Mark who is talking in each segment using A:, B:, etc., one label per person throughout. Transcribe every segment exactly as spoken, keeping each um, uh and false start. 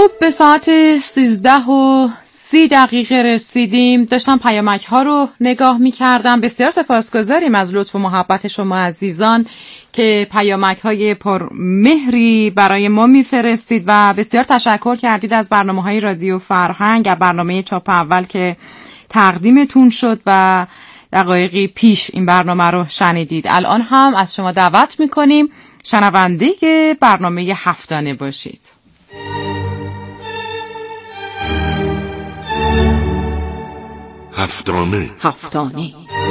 A: خب به ساعت سیزده و سی دقیقه رسیدیم. داشتم پیامک ها رو نگاه می کردم. بسیار سپاسگزاریم از لطف و محبت شما عزیزان که پیامک های پرمهری برای ما می فرستید و بسیار تشکر کردید از برنامه های رادیو فرهنگ، از برنامه چاپ اول که تقدیمتون شد و دقایقی پیش این برنامه رو شنیدید. الان هم از شما دعوت می کنیم شنونده برنامه هفتانه باشید.
B: هفتانه
C: هفتانه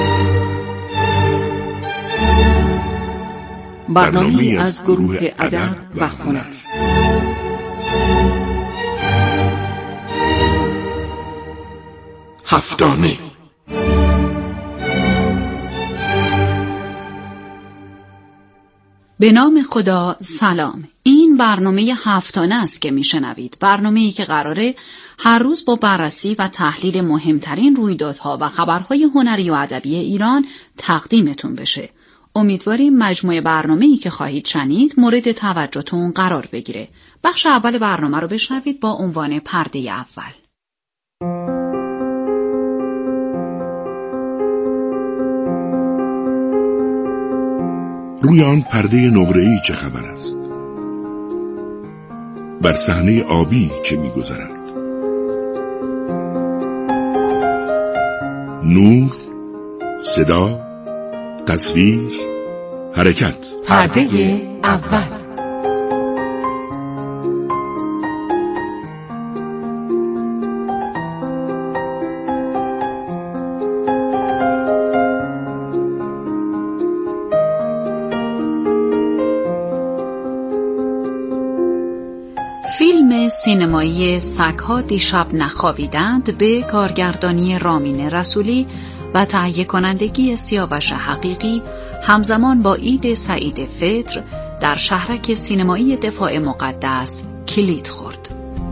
C: برنامه از گروه ادب و هنر.
B: هفتانه
C: به نام خدا. سلام. این برنامه هفتانه است که میشنوید. برنامه‌ای که قراره هر روز با بررسی و تحلیل مهمترین رویدادها و خبرهای هنری و ادبی ایران تقدیمتون بشه. امیدواریم مجموعه برنامه‌ای که خواهید شنید مورد توجهتون قرار بگیره. بخش اول برنامه رو بشنوید با عنوان پرده اول.
B: روی آن پرده نقره‌ای چه خبر است؟ بر صحنه آبی چه می‌گذرد؟ نور، صدا، تصویر، حرکت.
C: پرده اول. فیلم سینمایی سگ‌ها دیشب نخوابیدند به کارگردانی رامین رسولی و تهیه کنندگی سیاوش حقیقی همزمان با عید سعید فطر در شهرک سینمایی دفاع مقدس کلید خورد.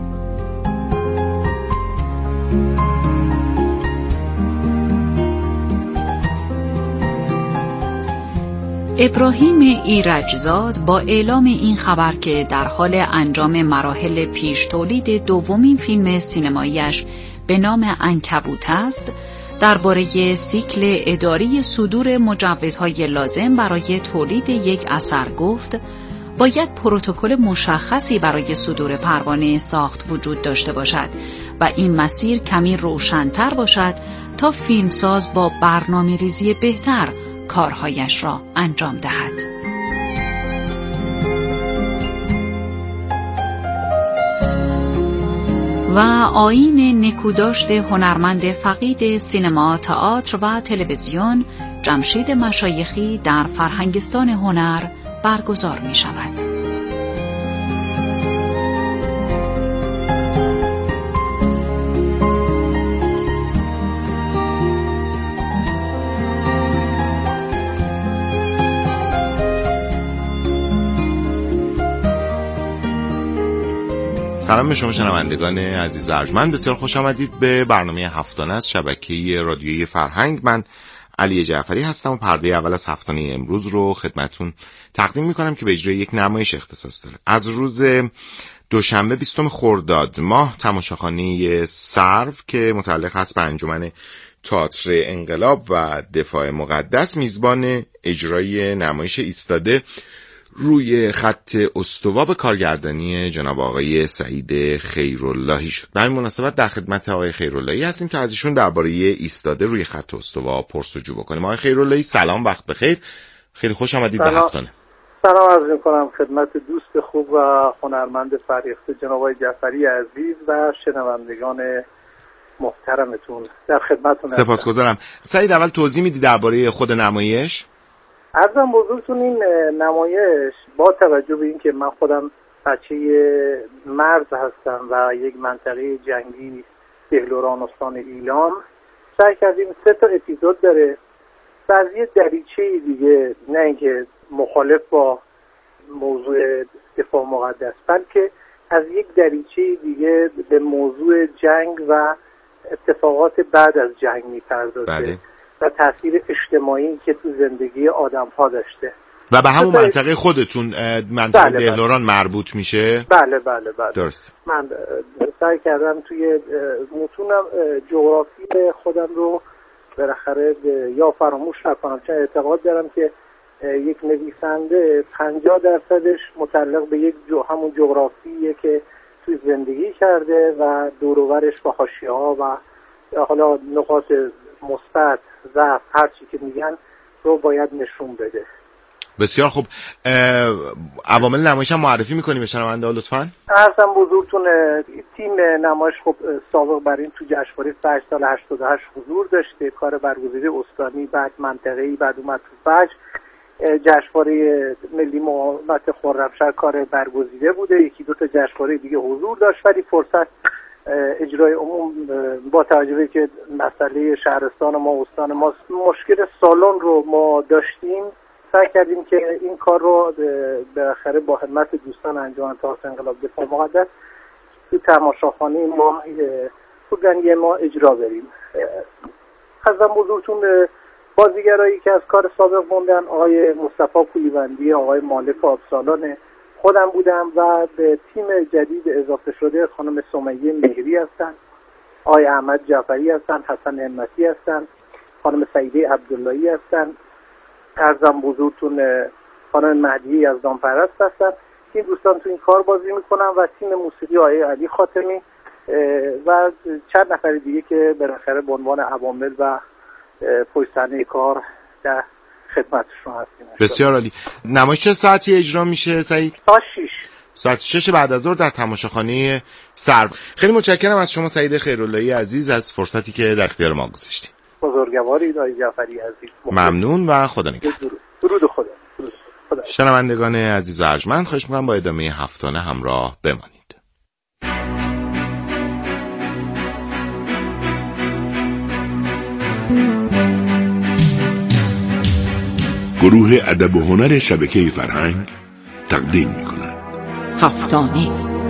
C: ابراهیم ایرجزاد با اعلام این خبر که در حال انجام مراحل پیش تولید دومین فیلم سینماییش به نام عنکبوت است، درباره سیکل اداری صدور مجوزهای لازم برای تولید یک اثر گفت: باید پروتکل مشخصی برای صدور پروانه ساخت وجود داشته باشد و این مسیر کمی روشن‌تر باشد تا فیلمساز با برنامه‌ریزی بهتر کارهایش را انجام دهد. و آیین نکوداشت هنرمند فقید سینما، تئاتر و تلویزیون جمشید مشایخی در فرهنگستان هنر برگزار می شود.
D: سلام به شما شنوندگان عزیز و ارجمند، بسیار خوش آمدید به برنامه هفتانه از شبکه رادیویی فرهنگ. من علی جعفری هستم و پرده اول از هفتانه امروز رو خدمتون تقدیم میکنم که به اجرای یک نمایش اختصاص داره. از روز دوشنبه بیستم خرداد ماه تماشاخانه سرو که متعلق هست به انجمن تئاتر انقلاب و دفاع مقدس میزبان اجرای نمایش ایستاده روی خط استوا کارگردانی جناب آقای سعید خیراللهی شد. به این مناسبت در خدمت آقای خیراللهی هستیم که از ایشون درباره ایستاده روی خط استوا پرس‌وجو بکنیم. آقای خیراللهی سلام، وقت بخیر، خیلی خوش آمدید به هفتانه.
E: سلام عرض می‌کنم خدمت دوست خوب و هنرمند فریخته جناب آقای جعفری عزیز و شنوندگان محترمتون، در خدمتتون.
D: سپاسگزارم. سعید، اول توضیح میدی درباره خود نمایش؟
E: عرضم بزرگتون این نمایش با توجه به این که من خودم بچه مرز هستم و یک منطقه جنگی دهلوران استان ایلام، سعی کردیم سه تا اپیزود داره و از یه دریچه دیگه، نه اینکه مخالف با موضوع دفاع مقدس، بلکه از یک دریچه دیگه به موضوع جنگ و اتفاقات بعد از جنگ می‌پردازه. بله. و تأثیر اجتماعی که تو زندگی آدم‌ها داشته.
D: و به همون منطقه خودتون منطقه
E: بله
D: دهلوران
E: بله.
D: مربوط میشه؟
E: بله بله بله
D: درست.
E: من سعی کردم توی متونم جغرافی خودم رو بالاخره یا فراموش نکنم، چون اعتقاد دارم که یک نویسنده پنجاه درصدش متعلق به یک جو همون جغرافیه که توی زندگی کرده و دور و برش با حاشیه‌ها و حالا نقاط مثبت، ضعف، هر چی که میگن رو باید نشون بده.
D: بسیار خوب. عوامل نمایش هم معرفی میکنی به شنونده لطفاً؟
E: عرضم بزرگتون تیم نمایش خب سابق بر این تو جشنواره فجر سال هشتاد و هشت حضور داشته، کار برگزیده استانی، بعد منطقه‌ای، بعد اومد تو فجر. جشنواره ملی مقاومت خرمشهر کار برگزیده بوده، یکی دو تا جشنواره دیگه حضور داشت، ولی فرصت اجرای عموم با توجه به که مسئله شهرستان ما استان ما مشکل سالن رو ما داشتیم، سعی کردیم که این کار رو بالاخره با همت دوستان انجمن تئاتر انقلاب دفاع مقدس تو تماشاخانه ما بودن ما اجرا بریم. ازم بزرگتون بازیگرایی که از کار سابق موندن، آقای مصطفی پولیوندی، آقای مالک آبسالان، خودم بودم و به تیم جدید اضافه شده خانم سمیه مهری هستن، آقای احمد جعفری هستن، حسن همتی هستن، خانم سعیده عبداللهی هستن، ارزم بزرگتون خانم مهدی از دامپرست هستن. این دوستان تو این کار بازی میکنن و تیم موسیقی آقای علی خاتمی و چند نفر دیگه که بالاخره به عنوان عوامل و پشت صحنه کار در خدمتشون هستیم.
D: بسیار عالی. نمایش چه ساعتی اجرا میشه سعید؟
E: ساعت شش.
D: ساعت شش بعد از ظهر در تماشاخانه سرو. خیلی متشکرم از شما سعید خیراللهی عزیز از فرصتی که در اختیار ما گذاشتید.
E: بزرگوارید آقای جعفری عزیز.
D: ممنون و خدا نگهدار.
E: درود خدا. خدا.
D: شنوندگان عزیز و ارجمند، خواهش می‌کنم با ادامه هفتانه همراه بمانید.
B: گروه ادب و هنر شبکه فرهنگ تقدیم می‌کند
C: هفتانه.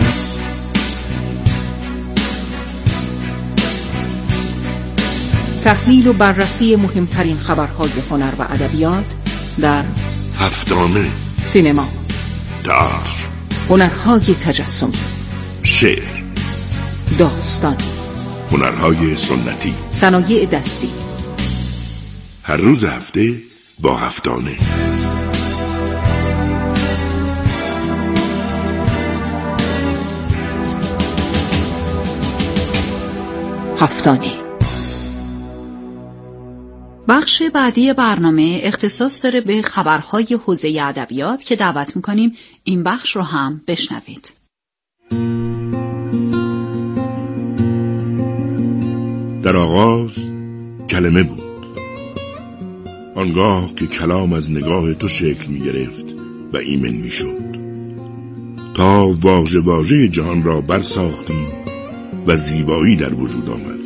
C: تحلیل و بررسی مهمترین خبرهای هنر و ادبیات در
B: هفتانه.
C: سینما،
B: تئاتر،
C: هنرهای تجسمی،
B: شعر،
C: داستان،
B: هنرهای سنتی،
C: صنایع دستی.
B: هر روز هفته با هفتانه.
C: هفتانه. بخش بعدی برنامه اختصاص داره به خبرهای حوزه ادبیات که دعوت میکنیم این بخش رو هم بشنوید.
B: در آغاز کلمه بود، آنگاه که کلام از نگاه تو شکل می گرفت و ایمن می شد، تا واژه واژه جهان را برساختیم و زیبایی در وجود آمد.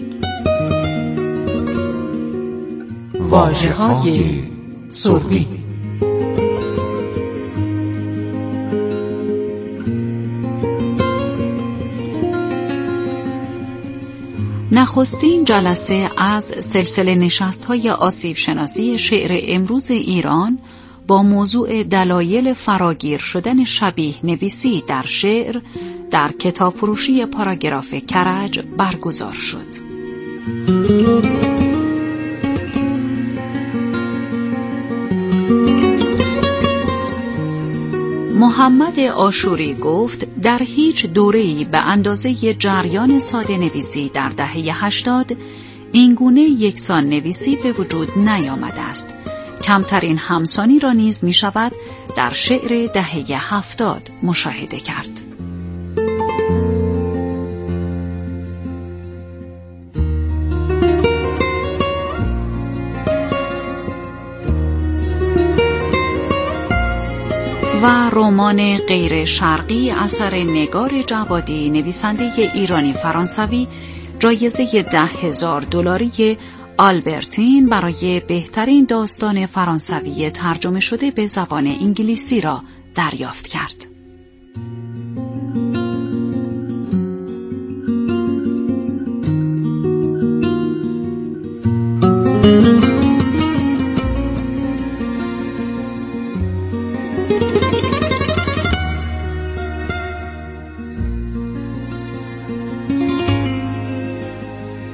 C: واژه‌های سربی. نخستین جلسه از سلسله نشست‌های آسیب شناسی شعر امروز ایران با موضوع دلایل فراگیر شدن شبیه نویسی در شعر در کتاب فروشی پاراگراف کرج برگزار شد. محمد آشوری گفت در هیچ دوره‌ای به اندازه جریان ساده نویسی در دهه هشتاد این گونه یکسان نویسی به وجود نیامده است. کمترین همسانی را نیز می شود در شعر دهه هفتاد مشاهده کرد. و رمان غیر شرقی اثر نگار جوادی نویسنده ایرانی فرانسوی جایزه ده هزار دلاری آلبرتین برای بهترین داستان فرانسوی ترجمه شده به زبان انگلیسی را دریافت کرد.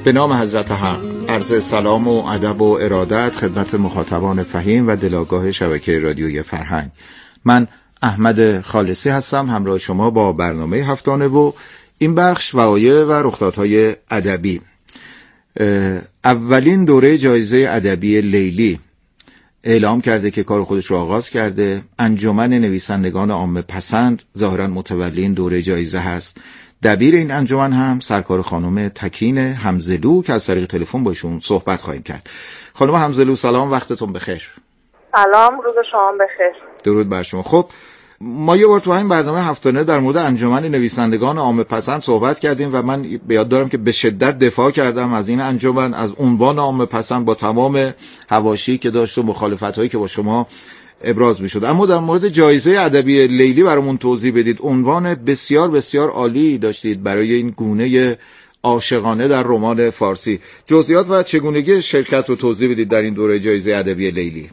F: به نام حضرت حق عرض سلام و ادب و ارادت خدمت مخاطبان فهیم و دلاگاه شبکه رادیوی فرهنگ. من احمد خالصی هستم، همراه شما با برنامه هفتانه و این بخش وقایع و رخدادهای ادبی. اولین دوره جایزه ادبی لیلی اعلام کرده که کار خودش رو آغاز کرده. انجمن نویسندگان عامه پسند ظاهرا متولی این دوره جایزه هست. دبیر این انجمن هم سرکار خانم تکین حمزلو که از طریق تلفن با ایشون صحبت خواهیم کرد. خانم حمزلو سلام، وقتتون بخیر.
G: سلام، روز شما بخیر.
F: درود بر شما. خب ما یه بار تو این برنامه هفتانه در مورد انجمن نویسندگان عامه پسند صحبت کردیم و من به یاد دارم که به شدت دفاع کردم از این انجمن، از عنوان عامه پسند با تمام حواشی که داشت و مخالفت‌هایی که با شما ابراز می‌شد. اما در مورد جایزه ادبی لیلی برامون توضیح بدید. عنوان بسیار بسیار عالی داشتید برای این گونه عاشقانه در رمان فارسی. جزئیات و چگونگی شرکت رو توضیح بدید در این دوره جایزه ادبی لیلی.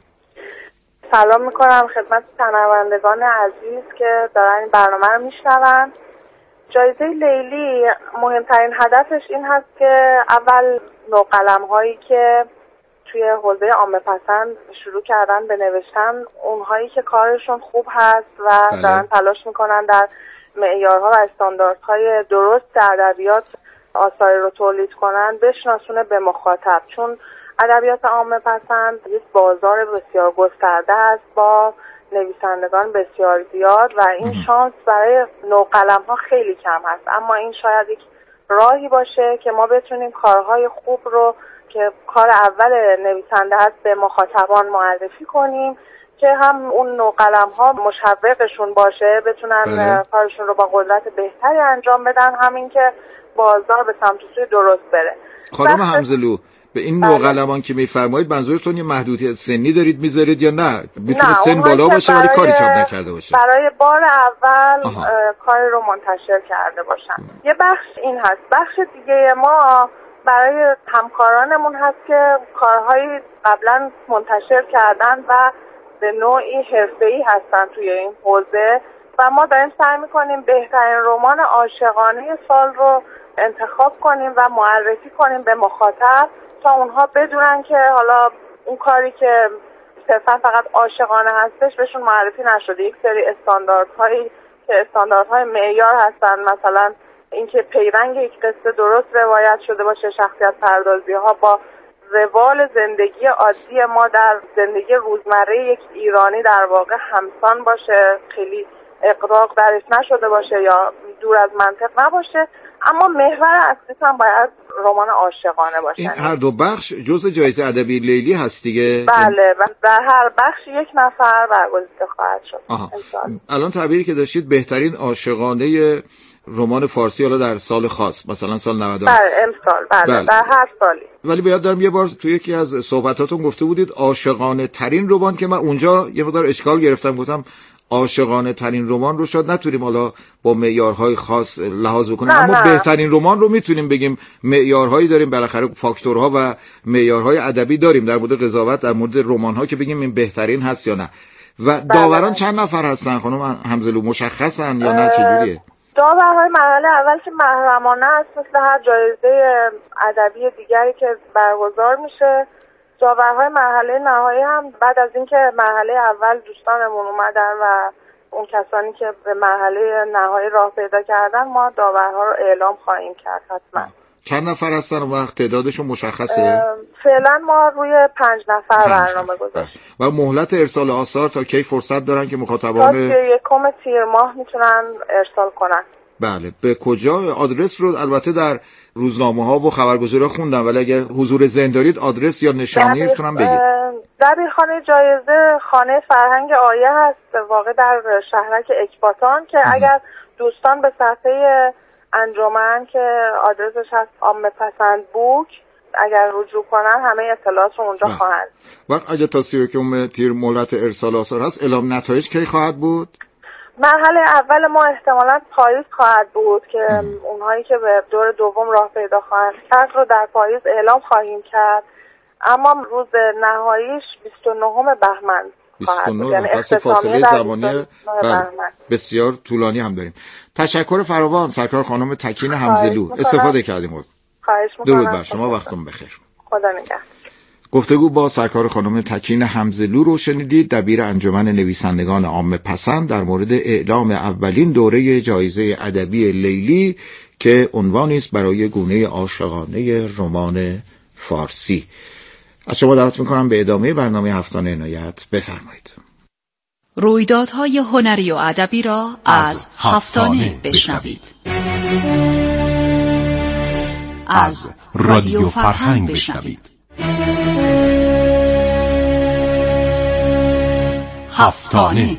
G: سلام میکنم خدمت شنوندگان عزیز که دارن این برنامه رو میشنون. جایزه لیلی مهمترین هدفش این هست که اول نوقلم هایی که توی حوزه عامه پسند شروع کردن به نوشتن، اونهایی که کارشون خوب هست و بله. دارن تلاش میکنن در معیارها و استانداردهای درست ادبیات آثاری رو تولید کنن بشناسونه به مخاطب، چون ادبیات عامه پسند یک بازار بسیار گسترده است با نویسندگان بسیار زیاد و این شانس برای نوقلم ها خیلی کم هست. اما این شاید یک راهی باشه که ما بتونیم کارهای خوب رو که کار اول نویسنده هست به مخاطبان معرفی کنیم که هم اون نوقلم ها مشوقشون باشه، بتونن بله. کارشون رو با قدرت بهتری انجام بدن، همین که بازار به سمت سوی درست بره.
F: خانم حمزلو، به این نوقلمان که میفرمایید منظورتون یه محدودیت سنی دارید میذارید یا نه؟ میتونه سن بالا باشه ولی کاری چاپ نکرده باشه.
G: برای بار اول کاری رو منتشر کرده باشن. یه بخش این هست. بخش دیگه ما برای همکارانمون هست که کارهایی قبلا منتشر کردن و به نوعی حرفه‌ای هستن توی این حوزه و ما داریم سعی میکنیم بهترین رمان عاشقانه سال رو انتخاب کنیم و معرفی کنیم به مخاطب تا اونها بدونن که حالا اون کاری که صرفا فقط عاشقانه هستش بهشون معرفی نشده. یک سری استانداردهایی که استانداردهای معیار هستن، مثلا اینکه پیرنگ یک قصه درست روایت شده باشه، شخصیت پردازی ها با روال زندگی عادی ما در زندگی روزمره یک ایرانی در واقع همسان باشه، خیلی اغراق درش نشده باشه یا دور از منطق نباشه، اما محور اصلیش هم باید رمان عاشقانه باشه.
F: این هر دو بخش جزء جایزه ادبی لیلی هست دیگه؟
G: بله، در هر بخش یک نفر برگزیده خواهد شد.
F: الان تعبیری که داشتید بهترین عاشقانه رمان فارسی حالا در سال خاص، مثلا سال نود و هفت.
G: بله امسال. بله, بله در هر سالی.
F: ولی باید دارم یه بار توی یکی از صحبتاتون گفته بودید عاشقانه ترین رمان، که من اونجا یه مقدار اشکال گرفتم، گفتم عاشقانه ترین رمان رو شاید نتونیم حالا با معیارهای خاص لحاظ بکنیم،
G: نه
F: اما
G: نه.
F: بهترین رمان رو میتونیم بگیم. معیارهایی داریم، بالاخره فاکتورها و معیارهای ادبی داریم در مورد قضاوت در مورد رمان‌ها که بگیم این بهترین هست یا نه. و داوران بله. چند نفر هستن خانم حمزلو؟ مشخصن یا نه چجوریه؟
G: داورهای مرحله اول که محرمانه است، مثل هر جایزه ادبی دیگری که برگزار میشه. داورهای مرحله نهایی هم بعد از اینکه مرحله اول دوستانمون اومدن و اون کسانی که به مرحله نهایی راه پیدا کردن، ما داورها رو اعلام خواهیم کرد حتما.
F: چند نفر هستن و تعدادشون مشخصه؟
G: فعلا ما روی پنج نفر برنامه گذاشتیم.
F: و مهلت ارسال آثار تا کی فرصت دارن که مخاطبان
G: تا یکم تیر ماه میتونن ارسال کنن؟
F: بله. به کجا؟ آدرس رو البته در روزنامه ها و خبرگزاری خوندم، ولی اگر حضور ذهن دارید آدرس یا نشانی میتونم بگید.
G: دبیرخانه جایزه خانه فرهنگ آیه هست، واقع در شهرک اکباتان، که ام. اگر دوستان به صفحه انجمن که آدرسش هست عامه پسند بوک اگر رجوع کنن همه اطلاعات رو اونجا خواهند.
F: وقت اگه تا سی و یکم تیر مهلت ارسال آثار هست، اعلام نتایج کی خواهد بود؟
G: مرحله اول ما احتمالاً پاییز خواهد بود که ام. اونهایی که به دور دوم راه پیدا خواهند کرد رو در پاییز اعلام خواهیم کرد، اما روز نهاییش بیست و نهم بهمن
F: بیست و نه. یعنی پس فاصله زمانی بسیار طولانی هم داریم. تشکر فراوان سرکار خانم تکین حمزلو، استفاده کردیم.
G: خواهش میکنم.
F: درود بر شما، وقتتون بخیر.
G: خدا نگهدار.
F: گفتگو با سرکار خانم تکین حمزلو رو شنیدید، دبیر انجمن نویسندگان عامه پسند، در مورد اعلام اولین دوره جایزه ادبی لیلی که عنوانی است برای گونه عاشقانه رمان فارسی. از شما دعوت میکنم به ادامه برنامه هفتانه عنایت بفرمایید.
C: رویدادهای هنری و ادبی را از هفتانه بشنوید. از رادیو فرهنگ بشنوید. هفتانه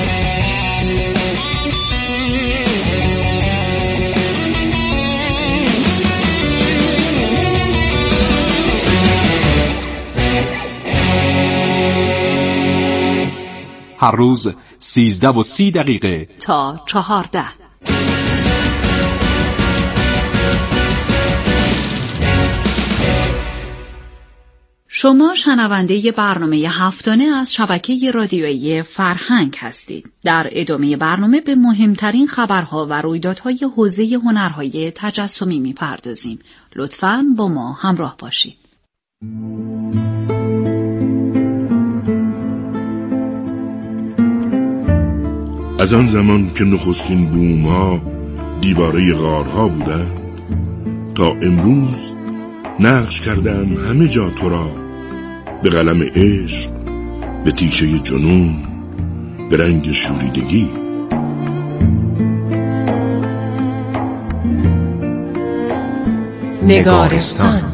H: هر روز سیزده و سی دقیقه
C: تا چهارده. شما شنونده برنامه هفتانه از شبکه رادیویی فرهنگ هستید. در ادامه برنامه به مهمترین خبرها و رویدادهای حوزه هنرهای تجسمی می‌پردازیم. لطفاً با ما همراه باشید.
B: از آن زمان که نخستین بوم‌ها دیواره غارها بودند تا امروز نقش کردم همه جا تو را، به قلم عشق، به تیشه جنون، به رنگ شوریدگی.
A: نگارستان.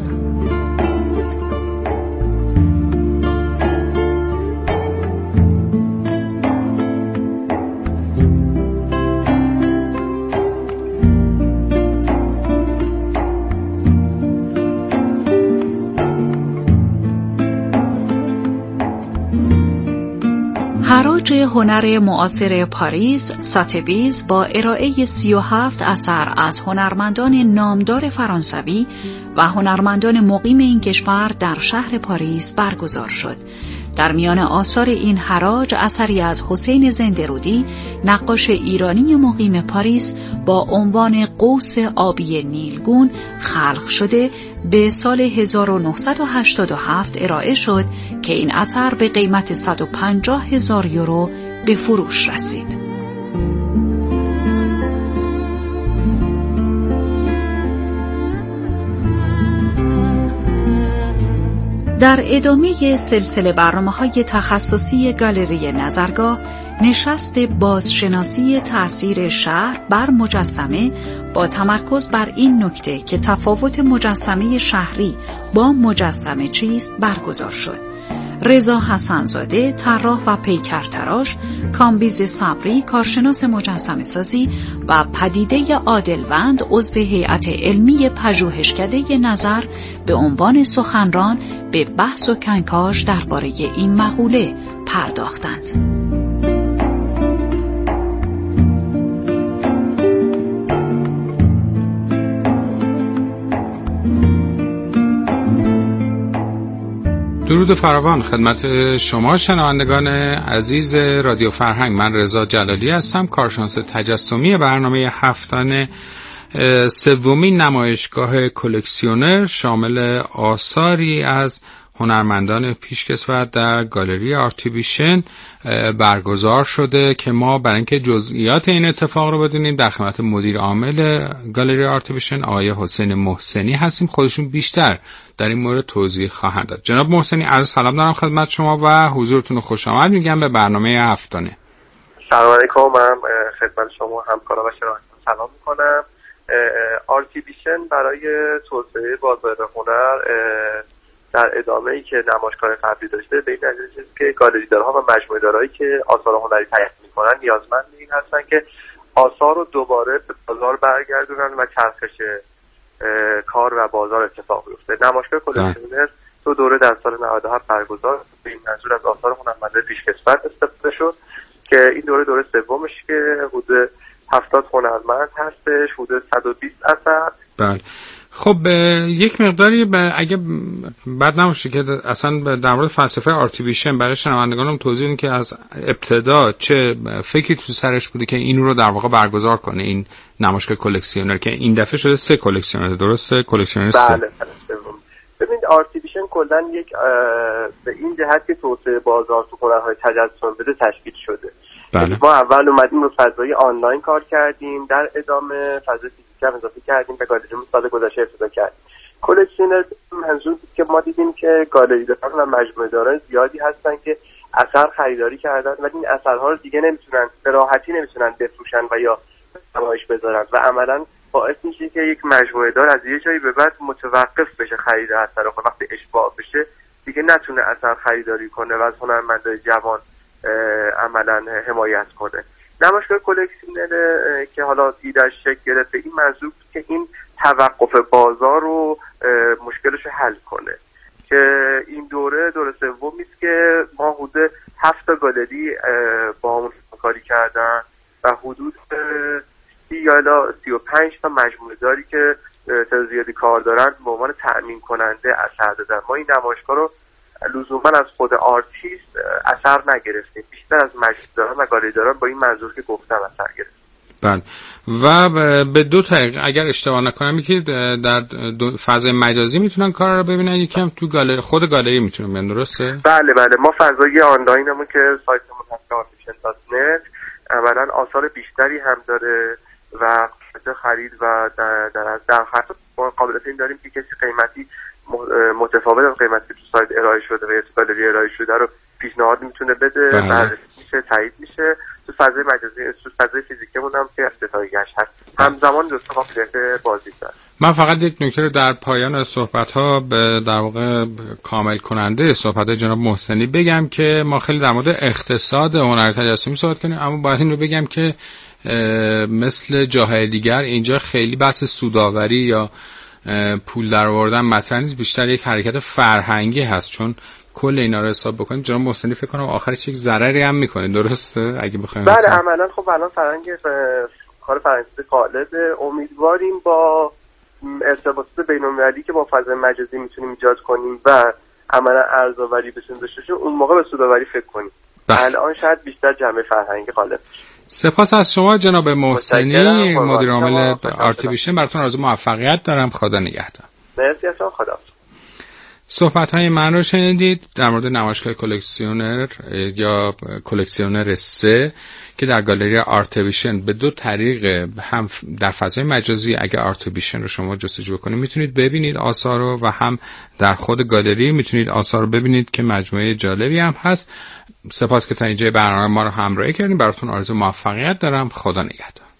C: حراج هنر معاصر پاریس، ساتویز، با ارائه سی و هفت اثر از هنرمندان نامدار فرانسوی و هنرمندان مقیم این کشور در شهر پاریس برگزار شد. در میان آثار این حراج اثری از حسین زنده‌رودی، نقاش ایرانی مقیم پاریس، با عنوان قوس آبی نیلگون خلق شده به سال هزار و نهصد و هشتاد و هفت ارائه شد که این اثر به قیمت صد و پنجاه هزار یورو به فروش رسید. در ادامه سلسله برنامه‌های تخصصی گالری نظرگاه، نشست بازشناسی تأثیر شهر بر مجسمه با تمرکز بر این نکته که تفاوت مجسمه شهری با مجسمه چیست برگزار شد. رضا حسن‌زاده، طراح و پیکرتراش، کامبیز صبری، کارشناس مجسمه سازی و پدیده عادلوند، عضو هیئت علمی پژوهشکده نظر، به عنوان سخنران به بحث و کنکاش درباره این مقوله پرداختند.
I: درود فراوان خدمت شما شنوندگان عزیز رادیو فرهنگ. من رضا جلالی هستم، کارشناس تجسمی برنامه هفتانه سومین نمایشگاه کلکسیونر شامل آثاری از هنرمندان پیشکسوت در گالری آرتیبیشن برگزار شده که ما برای اینکه جزئیات این اتفاق رو بدونیم در خدمت مدیر عامل گالری آرتیبیشن آقای حسین محسنی هستیم. خودشون بیشتر در این مورد توضیح خواهند داد. جناب محسنی، عرض سلام دارم خدمت شما و حضورتون رو خوش آمد میگم به برنامه هفتانه.
J: سلام علیکم، من خدمت شما همکارا و شنوندگان سلام میکنم. آرتیبیشن برای توسعه بازار هنر در ادامه‌ای که نمایشگاه قبلی داشته به این نتیجه که گالریدارها و مجموعه‌دارایی که آثار هنری تهیه می‌کنن نیازمند این هستن که آثار رو دوباره به بازار برگردونن و چرخش کار و بازار اتفاق بیفته. نمایشگاه کلکسیونر دو دوره در سال نود و هفت برگزار به این منظور از آثار هنرمندان پیشکسوت استفاده شد که این دوره دوره سومش که حدود هفتاد هنرمند هستش، حدود صد و بیست اثر
I: بله. خب یک مقداری اگه بد نباشه که اصلا در مورد فلسفه آرتیبیشن برای شنوندگانم توضیح بدین که از ابتدا چه فکری تو سرش بوده که این رو در واقع برگزار کنه، این نمایشگاه کلکسیونر که این دفعه شده سه کلکسیونر، درسته؟ کلکسیونر سه.
J: بله بله. ببینید آرتیبیشن کلا یک به این جهت که توسعه بازار تو هنرهای تجسم بده تشکیل شده.
I: بله.
J: ما اول اومدیم رو فضای آنلاین کار کردیم، در ادامه فضای فیزیکی هم اضافه کردیم، به گالری سال گذشته افتتاح کردیم. کلکسیونر منظور بود که ما دیدیم که گالری داران و مجموعه داران زیادی هستن که اثر خریداری کردن و این اثرها رو دیگه نمیتونن به راحتی نمیتونن بفروشن و یا نمایش بذارن و عملاً باعث میشه که یک مجموعه دار از یه جایی به بعد متوقف بشه خرید اثر رو. وقتی اشباع بشه دیگه نتونه اثر خریداری کنه و از هنرمندای جوان عملاً حمایت کنه. نمایشگاه کلکسیونر که حالا ایدهش شکل گرفت به این منظور بود که این توقف بازار رو مشکلش رو حل کنه، که این دوره دوره سومی است که ما حدود هفت تا گالری با همون کاری کردن و حدود سی یا الی سی و پنج تا مجموعه داری که تعداد زیادی کار دارن به عنوان تأمین کننده اثر دادن. ما این نمایشگاه رو لزوما از خود آرتیست اثر نگرفتیم، بیشتر از مجموعه داران و گالری داران با این منظور که گفتم اثر گرفتیم.
I: بله. و به دو طریق اگر اشتباه نکنم یکی در فضای مجازی میتونن کار رو ببینن، یکی هم تو گالری خود گالری میتونن ببینن، درسته؟
J: بله بله. ما فضای آنلاینمون که سایتمون هست آرتیبیشن دات نت عملاً آثار بیشتری هم داره و خرید و در در در خصوص قابلیت این داریم که کسی قیمتی متفاوت از قیمتی تو سایت ارائه شده و یا تو گالری ارائه شده رو پیشنهاد میتونه بده، بررسی میشه، تایید میشه. تو فضای مجازی تو فضای فیزیکمون هم که افتتاحیه‌اش هست همزمان دو تا قابلیت بازدید داره.
I: من فقط یک نکته رو در پایان صحبت‌ها به در واقع کامل کننده صحبت جناب محسنی بگم که ما خیلی در مورد اقتصاد هنر تجسمی صحبت کنیم، اما باید این رو بگم که مثل جاهای دیگر اینجا خیلی بحث سوداوری یا پول در آوردن مطرح نیست، بیشتر یک حرکت فرهنگی هست. چون کل اینا رو حساب بکنیم جناب محسنی فکر کنم آخرش یک ضرری هم میکنه، درسته؟ اگه بخوایم
J: بله عملاً خب الان فرهنگ کار فرهنگی غالب، امیدواریم با ارتباطات بین‌المللی که با فضای مجازی میتونیم ایجاد کنیم و عملاً ارزآوری بتونیم داشته باشیم اون موقع به سوداوری فکر کنیم. الان شاید بیشتر جمع فرهنگی غالب.
I: سپاس از شما جناب محسنی، مدیر عامل آرتیبیشن. براتون آرزوی موفقیت دارم. خدا نگهدار.
J: مرسی از شما. خدا.
I: صحبت‌های من رو شنیدید در مورد نمایشگاه کلکسیونر یا کلکسیونر سه که در گالری آرتیبیشن به دو طریق، هم در فضای مجازی اگه آرتیبیشن رو شما جستجو بکنید میتونید ببینید آثار رو، و هم در خود گالری میتونید آثار رو ببینید که مجموعه جالبی هم هست. سپاس که تا اینجا برنامه ما رو همراهی کردین. براتون آرزو موفقیت دارم. خدا نگهدار.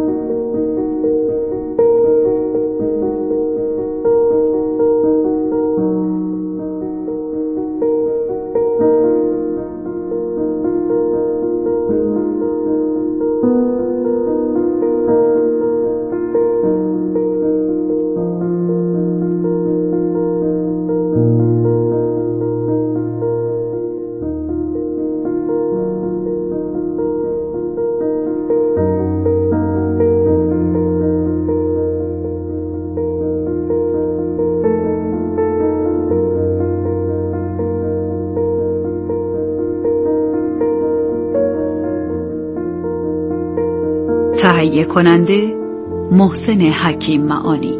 C: تهیه کننده محسن حکیم معانی،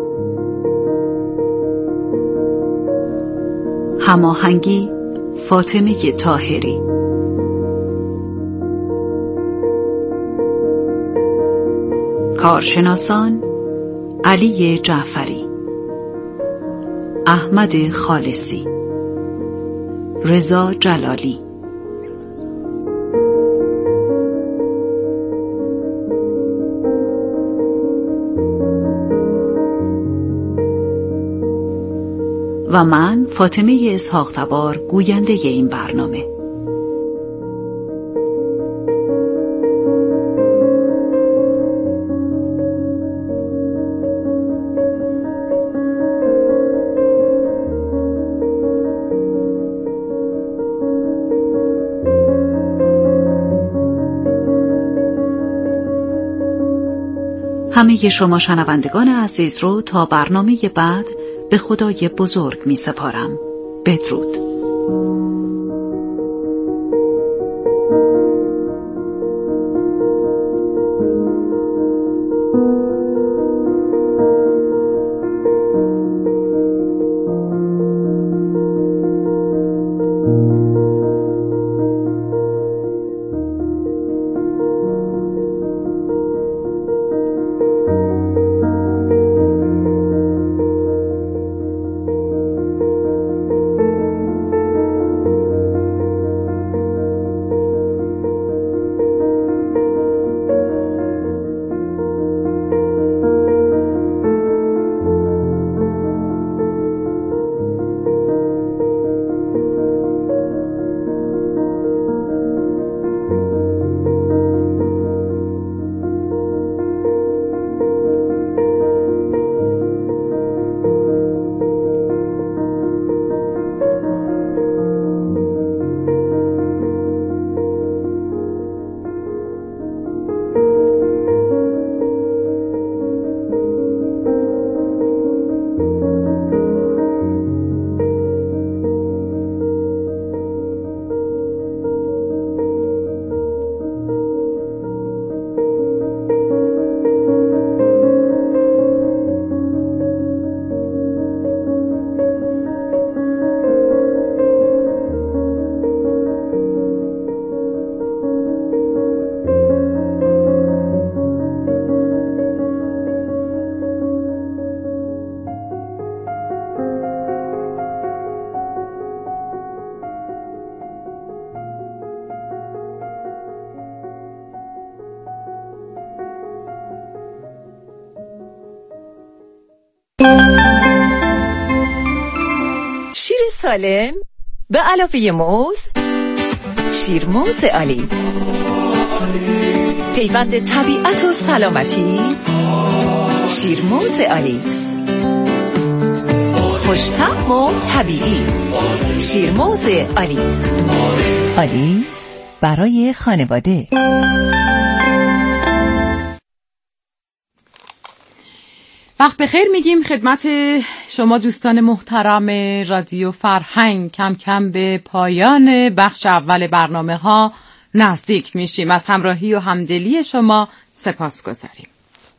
C: هماهنگی فاطمه طاهری، کارشناسان علی جعفری، احمد خالصی، رضا جلالی. و من فاطمه اسحاق تبار گوینده این برنامه. همه شما شنوندگان عزیز رو تا برنامه بعد به خدای بزرگ می سپارم. بدرود.
K: شیر سالم به علاوه موز، شیرموز آلیس، پیوند طبیعت و سلامتی. شیرموز آلیس، خوش‌طعم و طبیعی. شیرموز آلیس، آلیس برای خانواده.
A: وقت بخیر میگیم خدمت شما دوستان محترم رادیو فرهنگ. کم کم به پایان بخش اول برنامه ها نزدیک میشیم. از همراهی و همدلی شما سپاس گذاریم.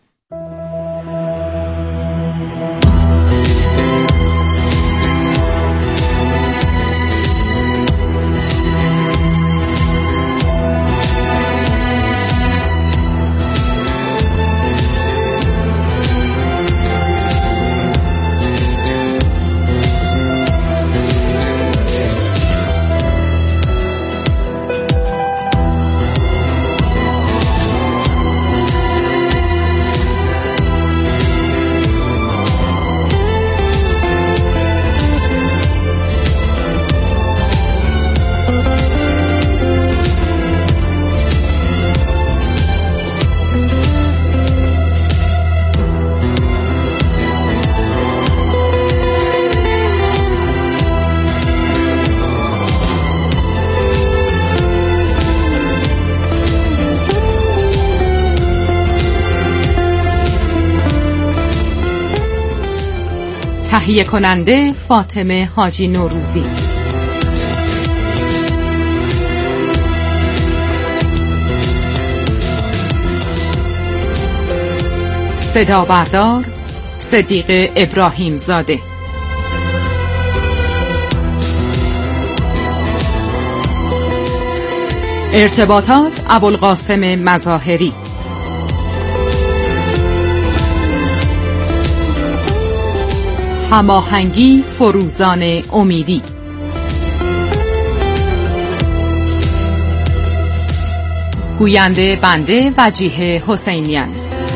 A: تهیه کننده فاطمه حاجی نوروزی. صدا بردار صدیق ابراهیم زاده. ارتباطات ابوالقاسم مظاهری. هماهنگی فروزان امیدی. گوینده بنده وجیه حسینیان.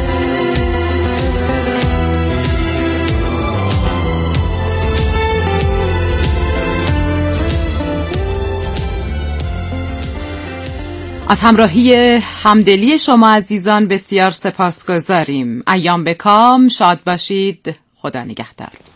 A: از همراهی همدلی شما عزیزان بسیار سپاسگزاریم. ایام بکام، شاد باشید. خدا نگهدار.